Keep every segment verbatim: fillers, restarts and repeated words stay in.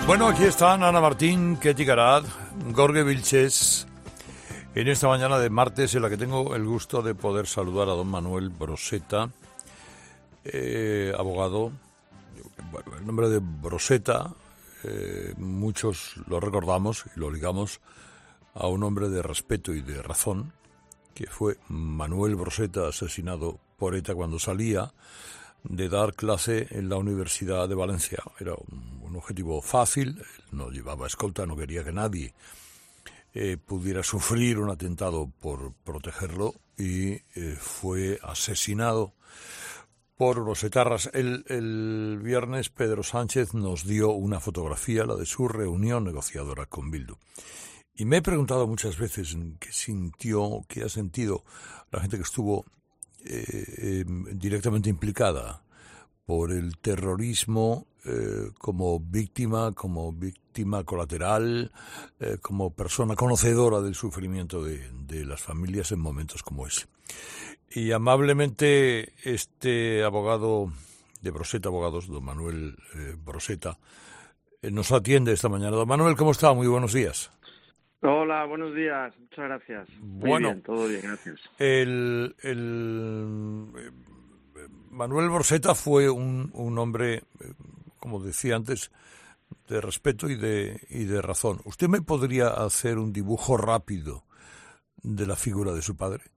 Bueno, aquí están Ana Martín, Ketty Garat, Jorge Vilches, en esta mañana de martes en la que tengo el gusto de poder saludar a don Manuel Broseta, eh, abogado. Bueno, el nombre de Broseta, eh, muchos lo recordamos y lo ligamos a un hombre de respeto y de razón, que fue Manuel Broseta, asesinado por ETA cuando salía de dar clase en la Universidad de Valencia. Era un, un objetivo fácil, él no llevaba escolta, no quería que nadie eh, pudiera sufrir un atentado por protegerlo y eh, fue asesinado por los etarras. El, el viernes Pedro Sánchez nos dio una fotografía, la de su reunión negociadora con Bildu. Y me he preguntado muchas veces qué sintió, qué ha sentido la gente que estuvo Eh, eh, directamente implicada por el terrorismo eh, como víctima, como víctima colateral, eh, como persona conocedora del sufrimiento de, de las familias en momentos como ese. Y amablemente este abogado de Broseta Abogados, don Manuel eh, Broseta, eh, nos atiende esta mañana. Don Manuel, ¿cómo está? Muy buenos días. Hola, buenos días, muchas gracias. Muy bueno, bien, todo bien, gracias. El, el Manuel Broseta fue un, un hombre, como decía antes, de respeto y de, y de razón. ¿Usted me podría hacer un dibujo rápido de la figura de su padre?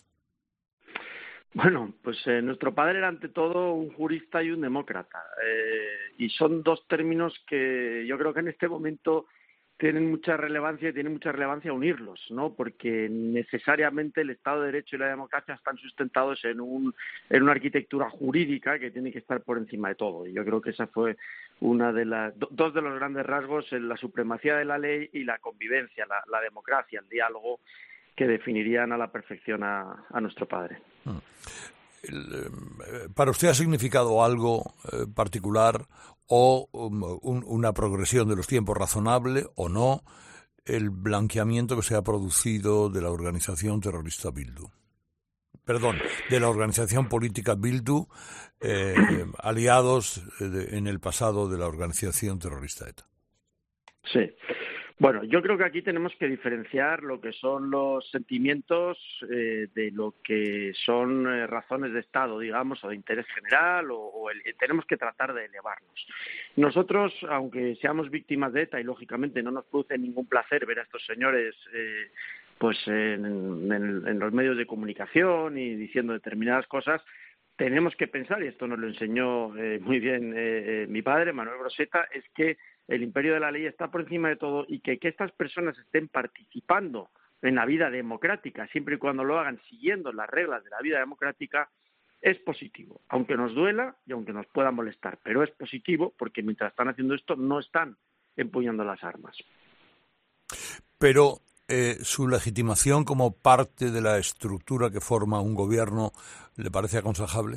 Bueno, pues eh, nuestro padre era ante todo un jurista y un demócrata. Eh, y son dos términos que yo creo que en este momento tienen mucha relevancia y tienen mucha relevancia unirlos, ¿no? Porque necesariamente el Estado de Derecho y la democracia están sustentados en un en una arquitectura jurídica que tiene que estar por encima de todo. Y yo creo que esa fue una de las do, dos de los grandes rasgos, en la supremacía de la ley y la convivencia, la, la democracia, el diálogo, que definirían a la perfección a, a nuestro padre. Hmm. El, ¿Para usted ha significado algo eh, particular o um, un, una progresión de los tiempos razonable o no el blanqueamiento que se ha producido de la organización terrorista Bildu? Perdón, de la organización política Bildu, eh, aliados de, en el pasado de la organización terrorista ETA. Sí. Bueno, yo creo que aquí tenemos que diferenciar lo que son los sentimientos eh, de lo que son eh, razones de Estado, digamos, o de interés general, o, o el, tenemos que tratar de elevarnos. Nosotros, aunque seamos víctimas de ETA y lógicamente no nos produce ningún placer ver a estos señores eh, pues en, en, en los medios de comunicación y diciendo determinadas cosas, tenemos que pensar, y esto nos lo enseñó eh, muy bien eh, eh, mi padre, Manuel Broseta, es que el imperio de la ley está por encima de todo y que, que estas personas estén participando en la vida democrática, siempre y cuando lo hagan siguiendo las reglas de la vida democrática, es positivo, aunque nos duela y aunque nos pueda molestar, pero es positivo porque mientras están haciendo esto no están empuñando las armas. Pero eh, su legitimación como parte de la estructura que forma un gobierno, ¿le parece aconsejable?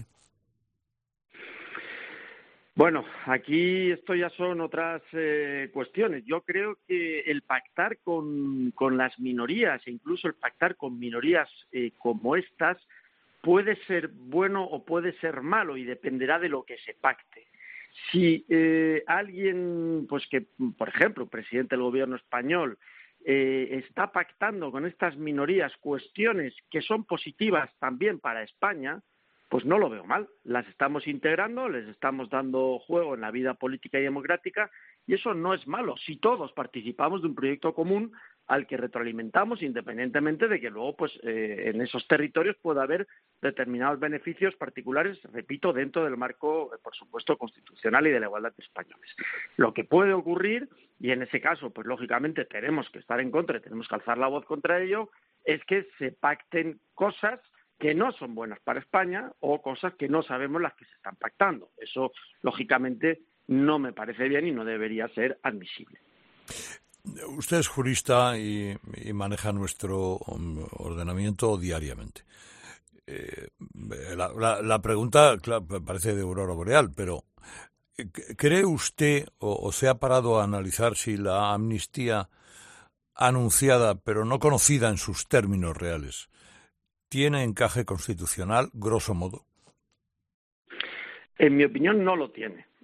Bueno, aquí esto ya son otras eh, cuestiones. Yo creo que el pactar con, con las minorías e incluso el pactar con minorías eh, como estas puede ser bueno o puede ser malo y dependerá de lo que se pacte. Si eh, alguien, pues que, por ejemplo, el presidente del gobierno español eh, está pactando con estas minorías cuestiones que son positivas también para España, pues no lo veo mal. Las estamos integrando, les estamos dando juego en la vida política y democrática y eso no es malo si todos participamos de un proyecto común al que retroalimentamos independientemente de que luego pues eh, en esos territorios pueda haber determinados beneficios particulares, repito, dentro del marco, eh, por supuesto, constitucional y de la igualdad de españoles. Lo que puede ocurrir, y en ese caso, pues lógicamente tenemos que estar en contra y tenemos que alzar la voz contra ello, es que se pacten cosas que no son buenas para España o cosas que no sabemos las que se están pactando. Eso, lógicamente, no me parece bien y no debería ser admisible. Usted es jurista y, y maneja nuestro ordenamiento diariamente. Eh, la, la, la pregunta, claro, parece de aurora boreal, pero ¿cree usted o, o se ha parado a analizar si la amnistía anunciada, pero no conocida en sus términos reales, tiene encaje constitucional, grosso modo? En mi opinión, no lo tiene.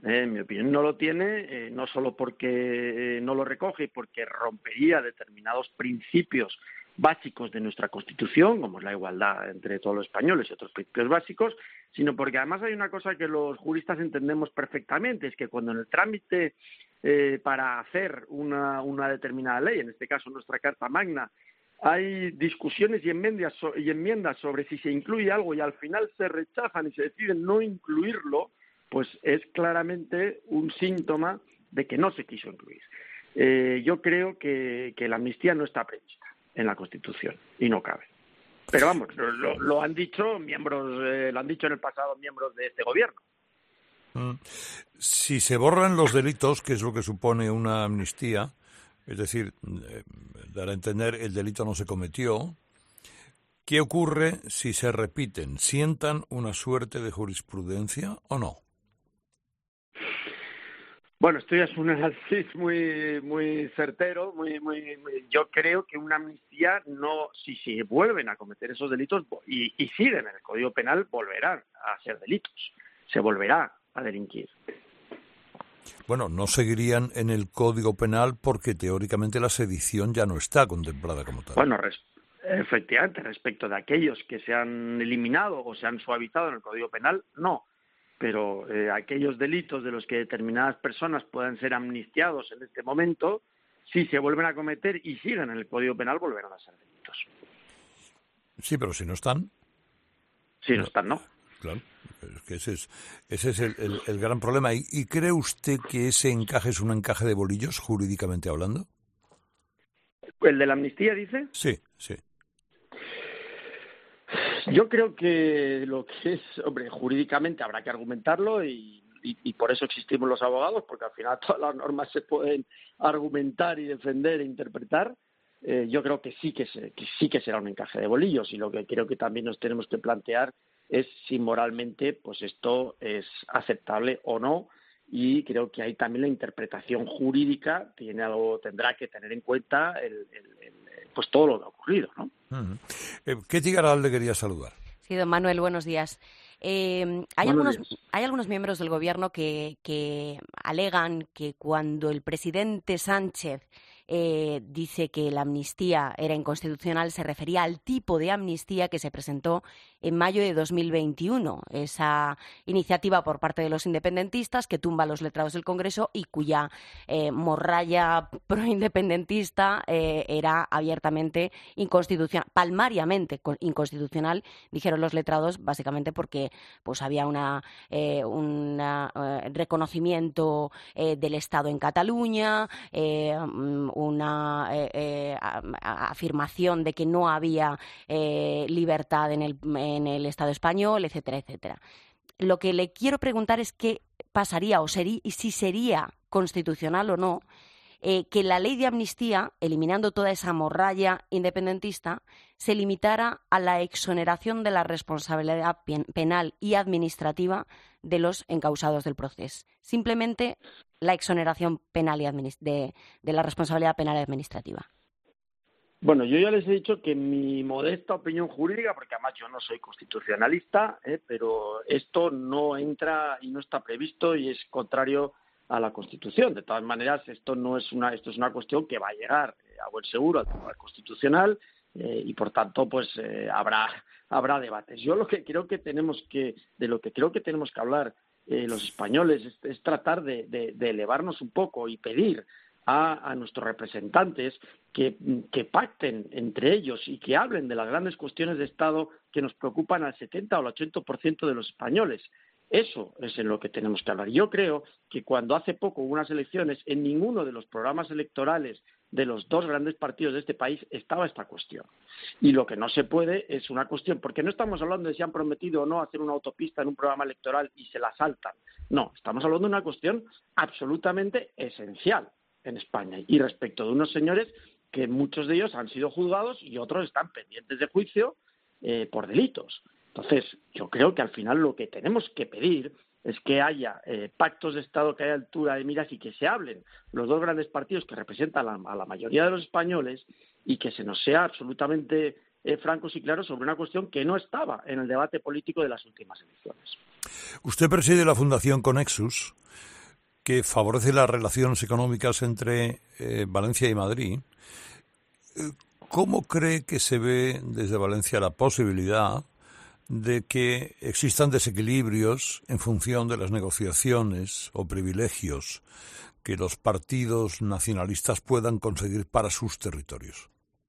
Eh, en mi opinión no lo tiene, eh, no solo porque eh, no lo recoge y porque rompería determinados principios básicos de nuestra Constitución, como es la igualdad entre todos los españoles y otros principios básicos, sino porque además hay una cosa que los juristas entendemos perfectamente, es que cuando en el trámite eh, para hacer una, una determinada ley, en este caso nuestra Carta Magna, hay discusiones y enmiendas, y enmiendas sobre si se incluye algo y al final se rechazan y se deciden no incluirlo, pues es claramente un síntoma de que no se quiso incluir. Eh, yo creo que, que la amnistía no está prevista en la Constitución y no cabe. Pero vamos, lo, lo han dicho miembros, eh, lo han dicho en el pasado miembros de este gobierno. Mm. Si se borran los delitos, que es lo que supone una amnistía, es decir, eh, dar a entender el delito no se cometió, ¿qué ocurre si se repiten? ¿Sientan una suerte de jurisprudencia o no? Bueno, esto ya es un análisis muy muy certero, muy, muy, muy yo creo que una amnistía no, si se vuelven a cometer esos delitos y, y siguen en el Código Penal, volverán a ser delitos, se volverá a delinquir. Bueno, no seguirían en el Código Penal porque teóricamente la sedición ya no está contemplada como tal. Bueno, res, efectivamente, respecto de aquellos que se han eliminado o se han suavizado en el Código Penal, no. Pero eh, aquellos delitos de los que determinadas personas puedan ser amnistiados en este momento, si se vuelven a cometer y siguen en el Código Penal, volverán a ser delitos. Sí, pero si no están... Si no, no están, no. Claro, es que ese es, ese es el, el, el gran problema. ¿Y, ¿Y cree usted que ese encaje es un encaje de bolillos, jurídicamente hablando? ¿El de la amnistía, dice? Sí, sí. Yo creo que lo que es, hombre, jurídicamente habrá que argumentarlo y, y, y por eso existimos los abogados, porque al final todas las normas se pueden argumentar y defender e interpretar. Eh, yo creo que sí que, se, que sí que será un encaje de bolillos y lo que creo que también nos tenemos que plantear es si moralmente pues esto es aceptable o no, y creo que ahí también la interpretación jurídica tiene algo, tendrá que tener en cuenta el, el, el, pues todo lo que ha ocurrido, ¿no? Uh-huh. Eh, Ketty Garal le quería saludar. Sí, don Manuel, buenos días. Eh, hay, buenos algunos, días. hay algunos miembros del gobierno que, que alegan que cuando el presidente Sánchez eh, dice que la amnistía era inconstitucional, se refería al tipo de amnistía que se presentó en mayo de dos mil veintiuno, esa iniciativa por parte de los independentistas que tumba a los letrados del Congreso y cuya eh, morralla proindependentista eh, era abiertamente inconstitucional, palmariamente inconstitucional, dijeron los letrados, básicamente porque pues había una, eh, una eh, reconocimiento eh, del Estado en Cataluña, eh, una eh, eh, afirmación de que no había eh, libertad en el, en el Estado español, etcétera, etcétera. Lo que le quiero preguntar es qué pasaría o sería, y si sería constitucional o no, eh, que la ley de amnistía, eliminando toda esa morralla independentista, se limitara a la exoneración de la responsabilidad penal y administrativa de los encausados del proceso. Simplemente la exoneración penal y administ- de, de la responsabilidad penal y administrativa. Bueno, yo ya les he dicho que mi modesta opinión jurídica, porque además yo no soy constitucionalista, ¿eh? pero esto no entra y no está previsto y es contrario a la Constitución. De todas maneras, esto no es una, esto es una cuestión que va a llegar eh, a buen seguro al Tribunal Constitucional eh, y por tanto, pues eh, habrá habrá debates. Yo lo que creo que tenemos que, de lo que creo que tenemos que hablar eh, los españoles es, es tratar de, de, de elevarnos un poco y pedir A, a nuestros representantes que, que pacten entre ellos y que hablen de las grandes cuestiones de Estado que nos preocupan al setenta o al ochenta por ciento de los españoles. Eso es en lo que tenemos que hablar. Yo creo que cuando hace poco hubo unas elecciones, en ninguno de los programas electorales de los dos grandes partidos de este país estaba esta cuestión. Y lo que no se puede es una cuestión, porque no estamos hablando de si han prometido o no hacer una autopista en un programa electoral y se la saltan. No, estamos hablando de una cuestión absolutamente esencial en España y respecto de unos señores que muchos de ellos han sido juzgados y otros están pendientes de juicio eh, por delitos. Entonces, yo creo que al final lo que tenemos que pedir es que haya eh, pactos de Estado que haya altura de miras y que se hablen los dos grandes partidos que representan a la, a la mayoría de los españoles y que se nos sea absolutamente eh, francos y claros sobre una cuestión que no estaba en el debate político de las últimas elecciones. Usted preside la Fundación Conexus. que favorece las relaciones económicas entre eh, Valencia y Madrid. ¿Cómo cree que se ve desde Valencia la posibilidad de que existan desequilibrios en función de las negociaciones o privilegios que los partidos nacionalistas puedan conseguir para sus territorios?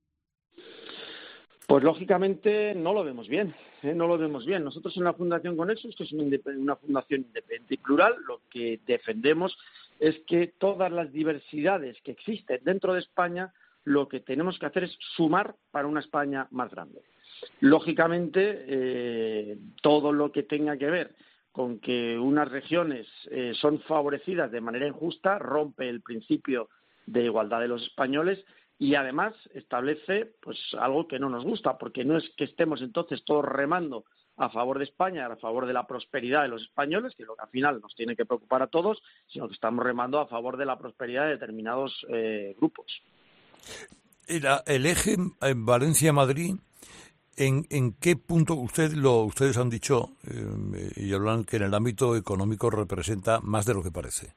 Pues lógicamente no lo vemos bien, ¿eh? no lo vemos bien. Nosotros en la Fundación Conexus, que es una, una fundación independiente y plural, lo que defendemos es que todas las diversidades que existen dentro de España, lo que tenemos que hacer es sumar para una España más grande. Lógicamente, eh, todo lo que tenga que ver con que unas regiones eh, son favorecidas de manera injusta rompe el principio de igualdad de los españoles y además establece pues algo que no nos gusta, porque no es que estemos entonces todos remando a favor de España, a favor de la prosperidad de los españoles, que es lo que al final nos tiene que preocupar a todos, sino que estamos remando a favor de la prosperidad de determinados eh, grupos. El, el eje en Valencia-Madrid, ¿en, ¿en qué punto usted lo, ustedes han dicho eh, y hablan que en el ámbito económico representa más de lo que parece?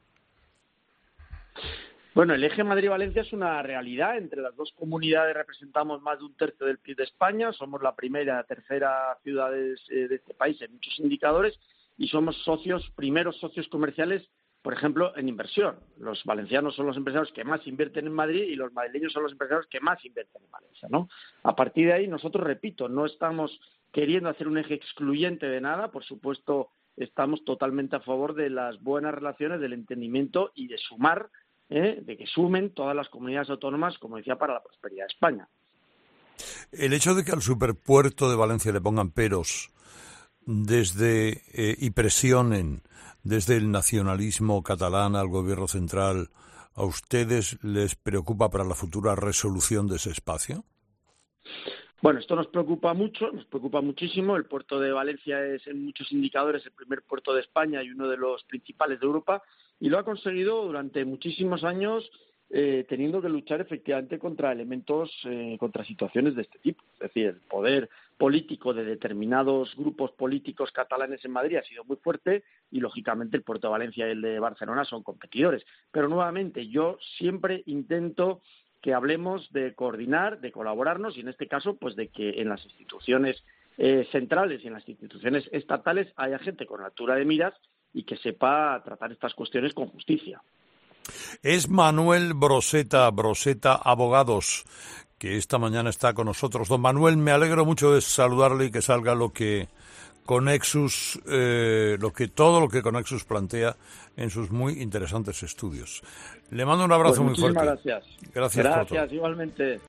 Bueno, el eje Madrid-Valencia es una realidad. Entre las dos comunidades representamos más de un tercio del P I B de España. Somos la primera, tercera ciudades de este país en muchos indicadores y somos socios, primeros socios comerciales, por ejemplo, en inversión. Los valencianos son los empresarios que más invierten en Madrid y los madrileños son los empresarios que más invierten en Valencia, ¿no? A partir de ahí, nosotros, repito, no estamos queriendo hacer un eje excluyente de nada. Por supuesto, estamos totalmente a favor de las buenas relaciones, del entendimiento y de sumar, ¿eh? de que sumen todas las comunidades autónomas, como decía, para la prosperidad de España. El hecho de que al superpuerto de Valencia le pongan peros desde eh, y presionen desde el nacionalismo catalán al gobierno central, ¿a ustedes les preocupa para la futura resolución de ese espacio? Bueno, esto nos preocupa mucho, nos preocupa muchísimo. El puerto de Valencia es en muchos indicadores el primer puerto de España y uno de los principales de Europa, y lo ha conseguido durante muchísimos años, eh, teniendo que luchar efectivamente contra elementos, eh, contra situaciones de este tipo. Es decir, el poder político de determinados grupos políticos catalanes en Madrid ha sido muy fuerte y, lógicamente, el puerto de Valencia y el de Barcelona son competidores. Pero, nuevamente, yo siempre intento que hablemos de coordinar, de colaborarnos y, en este caso, pues de que en las instituciones eh, centrales y en las instituciones estatales haya gente con altura de miras y que sepa tratar estas cuestiones con justicia. Es Manuel Broseta, Broseta Abogados, que esta mañana está con nosotros. Don Manuel, me alegro mucho de saludarle y que salga lo que Conexus, eh, lo que todo lo que Conexus plantea en sus muy interesantes estudios. Le mando un abrazo Pues muy fuerte. Muchísimas gracias. Gracias, Gracias, por todo. Igualmente.